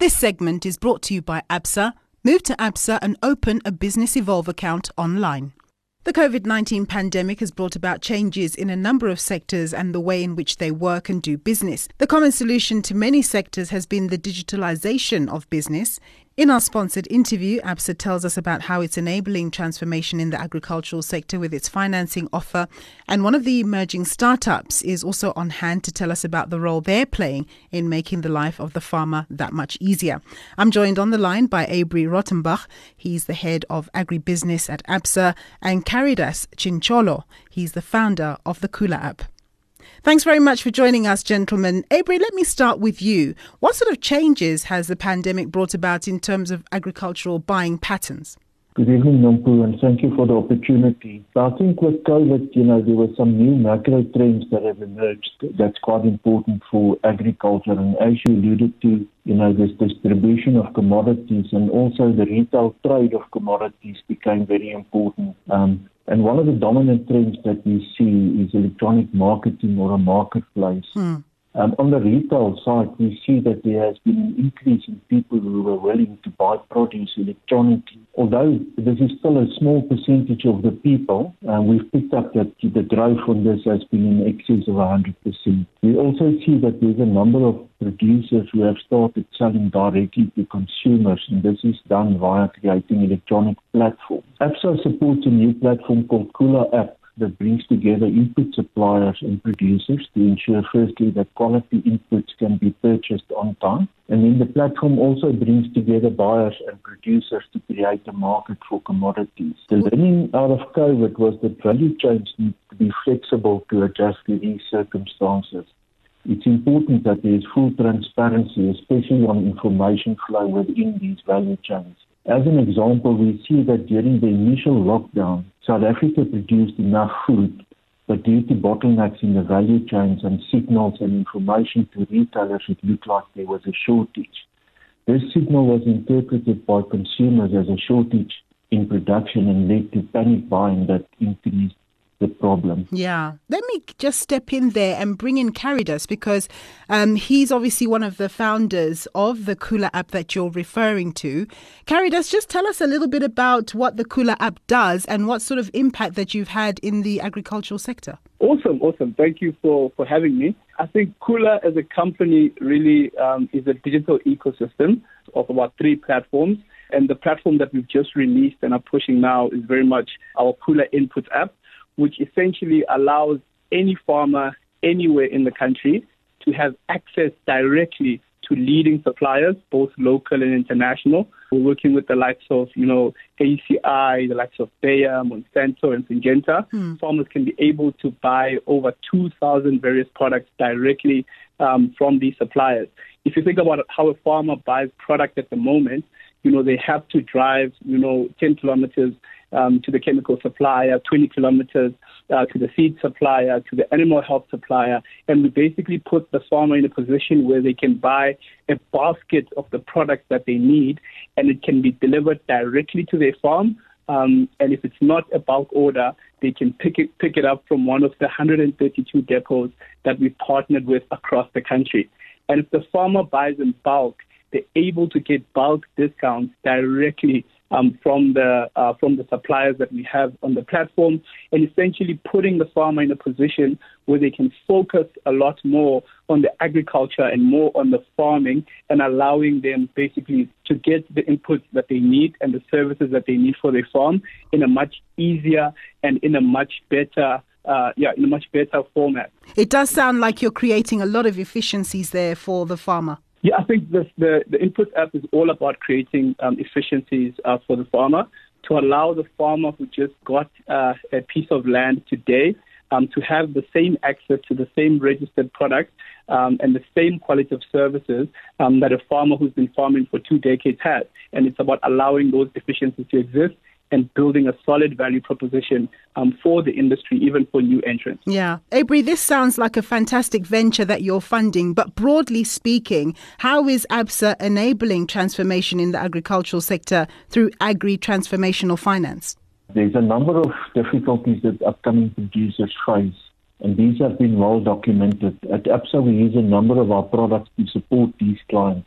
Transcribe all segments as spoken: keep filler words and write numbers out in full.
This segment is brought to you by ABSA. Move to ABSA and open a Business Evolve account online. The COVID nineteen pandemic has brought about changes in a number of sectors and the way in which they work and do business. The common solution to many sectors has been the digitalization of business. In our sponsored interview, ABSA tells us about how it's enabling transformation in the agricultural sector with its financing offer. And one of the emerging startups is also on hand to tell us about the role they're playing in making the life of the farmer that much easier. I'm joined on the line by Abri Rottenbach. He's the head of agribusiness at ABSA, and Caridas Chincholo. He's the founder of the Khula app. Thanks very much for joining us, gentlemen. Abri, let me start with you. What sort of changes has the pandemic brought about in terms of agricultural buying patterns? Good evening, Nompu, and thank you for the opportunity. I think with COVID, you know, there were some new macro trends that have emerged that's quite important for agriculture. And as you alluded to, you know, this distribution of commodities and also the retail trade of commodities became very important. Um, and one of the dominant trends that we see is electronic marketing or a marketplace. Hmm. Um, on the retail side, we see that there has been an increase in people who are willing to buy produce electronically. Although this is still a small percentage of the people, uh, we've picked up that the growth on this has been in excess of one hundred percent. We also see that there's a number of producers who have started selling directly to consumers, and this is done via creating electronic platforms. ABSA supports a new platform called Khula app that brings together input suppliers and producers to ensure, firstly, that quality inputs can be purchased on time. And then the platform also brings together buyers and producers to create a market for commodities. The learning out of COVID was that value chains need to be flexible to adjust to these circumstances. It's important that there is full transparency, especially on information flow within these value chains. As an example, we see that during the initial lockdown, South Africa produced enough food, but due to bottlenecks in the value chains and signals and information to retailers, it looked like there was a shortage. This signal was interpreted by consumers as a shortage in production and led to panic buying that increased the problem. Yeah. Let me just step in there and bring in Caridas, because um, he's obviously one of the founders of the Khula app that you're referring to. Caridas, just tell us a little bit about what the Khula app does and what sort of impact that you've had in the agricultural sector. Awesome, awesome. Thank you for, for having me. I think Khula as a company really um, is a digital ecosystem of about three platforms. And the platform that we've just released and are pushing now is very much our Khula Inputs app, which essentially allows any farmer anywhere in the country to have access directly to leading suppliers, both local and international. We're working with the likes of, you know, A C I, the likes of Bayer, Monsanto, and Syngenta. Hmm. Farmers can be able to buy over two thousand various products directly um, from these suppliers. If you think about how a farmer buys product at the moment, you know, they have to drive, you know, ten kilometers Um, to the chemical supplier, twenty kilometers uh, to the seed supplier, to the animal health supplier. And we basically put the farmer in a position where they can buy a basket of the products that they need, and it can be delivered directly to their farm. Um, and if it's not a bulk order, they can pick it, pick it up from one of the one hundred thirty-two depots that we've partnered with across the country. And if the farmer buys in bulk, they're able to get bulk discounts directly Um, from the uh, from the suppliers that we have on the platform, and essentially putting the farmer in a position where they can focus a lot more on the agriculture and more on the farming, and allowing them basically to get the inputs that they need and the services that they need for their farm in a much easier and in a much better uh, yeah in a much better format. It does sound like you're creating a lot of efficiencies there for the farmer. Yeah, I think this, the, the Input app is all about creating um, efficiencies uh, for the farmer to allow the farmer who just got uh, a piece of land today um, to have the same access to the same registered product um, and the same quality of services um, that a farmer who's been farming for two decades had. And it's about allowing those efficiencies to exist and building a solid value proposition um, for the industry, even for new entrants. Yeah. Abri, this sounds like a fantastic venture that you're funding, but broadly speaking, how is ABSA enabling transformation in the agricultural sector through agri-transformational finance? There's a number of difficulties that upcoming producers face, and these have been well documented. At ABSA, we use a number of our products to support these clients.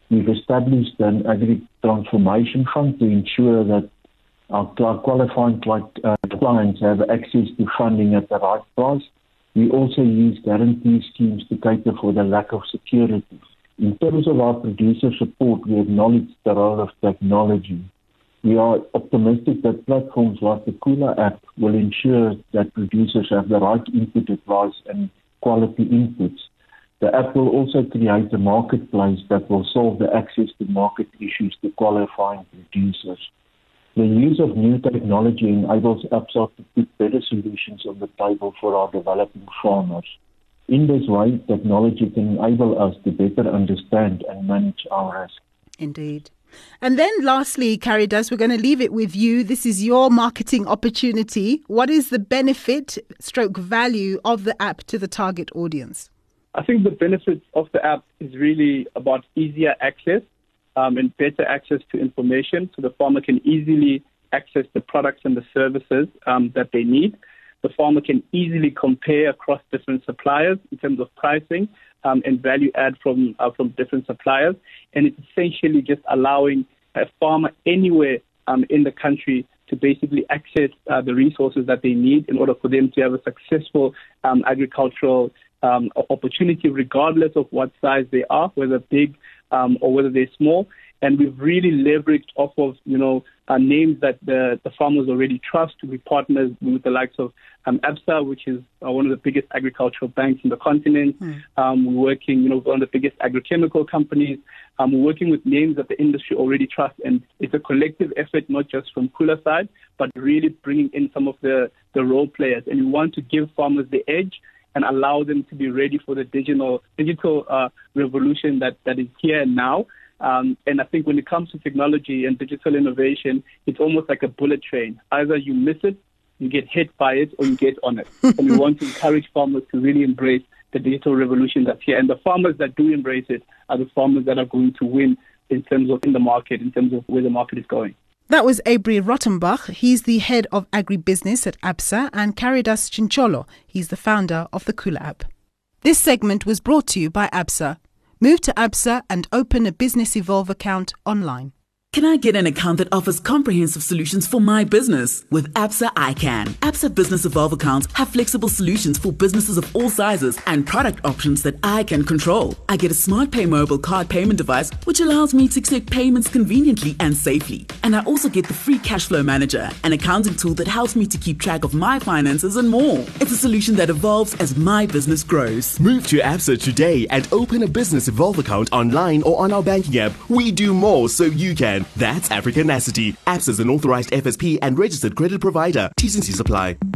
We've established an agri transformation fund to ensure that our, our qualifying uh, clients have access to funding at the right price. We also use guarantee schemes to cater for the lack of security. In terms of our producer support, we acknowledge the role of technology. We are optimistic that platforms like the Kula app will ensure that producers have the right input advice and quality inputs. The app will also create a marketplace that will solve the access to market issues to qualifying producers. The use of new technology enables ABSA to put better solutions on the table for our developing farmers. In this way, technology can enable us to better understand and manage our risk. Indeed. And then lastly, Caridas, we're going to leave it with you. This is your marketing opportunity. What is the benefit, stroke value of the app to the target audience? I think the benefits of the app is really about easier access um, and better access to information, so the farmer can easily access the products and the services um, that they need. The farmer can easily compare across different suppliers in terms of pricing um, and value add from uh, from different suppliers. And it's essentially just allowing a farmer anywhere um, in the country to basically access uh, the resources that they need in order for them to have a successful um, agricultural um, opportunity, regardless of what size they are, whether big um, or whether they're small. And we've really leveraged off of, you know, uh, names that the, the farmers already trust. We partner with the likes of um, ABSA, which is uh, one of the biggest agricultural banks in the continent. Mm. Um, we're working, you know, with one of the biggest agrochemical companies. Um, we're working with names that the industry already trusts. And it's a collective effort, not just from Kula side, but really bringing in some of the, the role players. And we want to give farmers the edge and allow them to be ready for the digital digital uh, revolution that, that is here and now. Um, and I think when it comes to technology and digital innovation, it's almost like a bullet train. Either you miss it, you get hit by it, or you get on it. And we want to encourage farmers to really embrace the digital revolution that's here. And the farmers that do embrace it are the farmers that are going to win in terms of in the market, in terms of where the market is going. That was Abri Rottenbach. He's the head of agribusiness at ABSA, and Caridas Chincholo. He's the founder of the Kula app. This segment was brought to you by ABSA. Move to ABSA and open a Business Evolve account online. Can I get an account that offers comprehensive solutions for my business? With ABSA, I can. ABSA Business Evolve accounts have flexible solutions for businesses of all sizes and product options that I can control. I get a Smart Pay mobile card payment device, which allows me to accept payments conveniently and safely. And I also get the free Cash Flow Manager, an accounting tool that helps me to keep track of my finances and more. It's a solution that evolves as my business grows. Move to ABSA today and open a Business Evolve account online or on our banking app. We do more so you can. That's Africanacity. ABSA is an authorized F S P and registered credit provider. T's and C's apply.